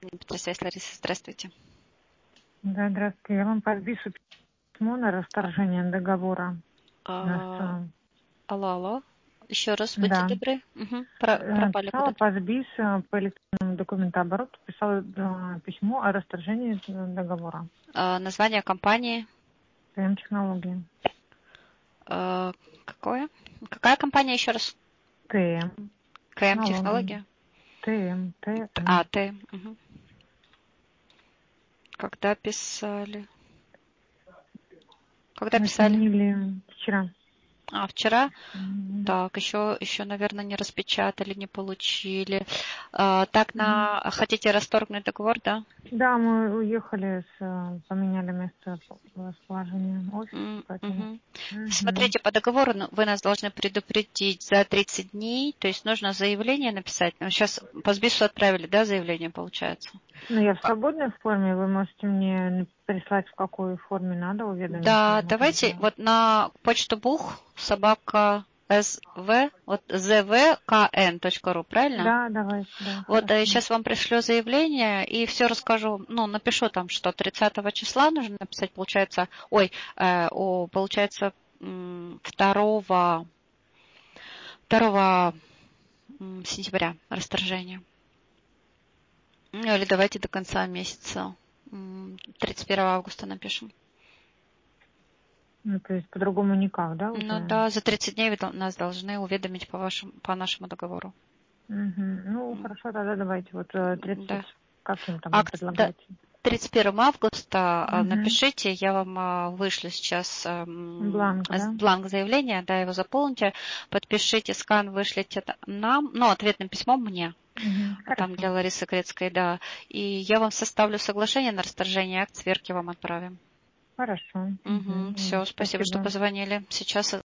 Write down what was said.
Связь, Лариса, здравствуйте. Да, здравствуйте. Я вам подпишу письмо на расторжение договора. Алло. Еще раз, будьте Да. добры. Угу. Пропали Писала куда-то. по СБИС по электронному документообороту, писала письмо о расторжении договора. Название компании. ТМ-технологии. Какое? Какая компания еще раз? ТМ. КМ Технология? ТМ. ТМ. Угу. Когда писали? Когда Мы писали? сменили вчера. Вчера? Да. Так, еще, наверное, не распечатали, не получили. Хотите расторгнуть договор, да? Да, мы уехали, поменяли место расположения офиса, поэтому... Смотрите, по договору вы нас должны предупредить за 30 дней, то есть нужно заявление написать. Сейчас по СБИСу отправили, да, заявление, получается? Ну, я в свободной форме, вы можете мне прислать, в какой форме надо уведомить. Да, давайте вот на почту бух собака СВ, вот zvkn.ru, правильно? Да, давайте, да. Вот Хорошо. сейчас вам пришлю заявление и все расскажу, напишу там, что 30 числа нужно написать, получается, получается 2 сентября расторжение. Или давайте до конца месяца, 31 августа напишем. Ну, то есть по-другому никак, да, уже? Ну да, за 30 дней вы нас должны уведомить по нашему договору. Ну, хорошо, тогда давайте вот 30, Да. каким там вы предлагаете? 31 августа напишите, я вам вышлю сейчас Бланк, да? бланк заявления, да, его заполните, подпишите, скан вышлите нам, ответным письмом мне, там для Ларисы Крецкой, да, и я вам составлю соглашение на расторжение акт, сверки вам отправим. Хорошо. Все, спасибо, что позвонили. Сейчас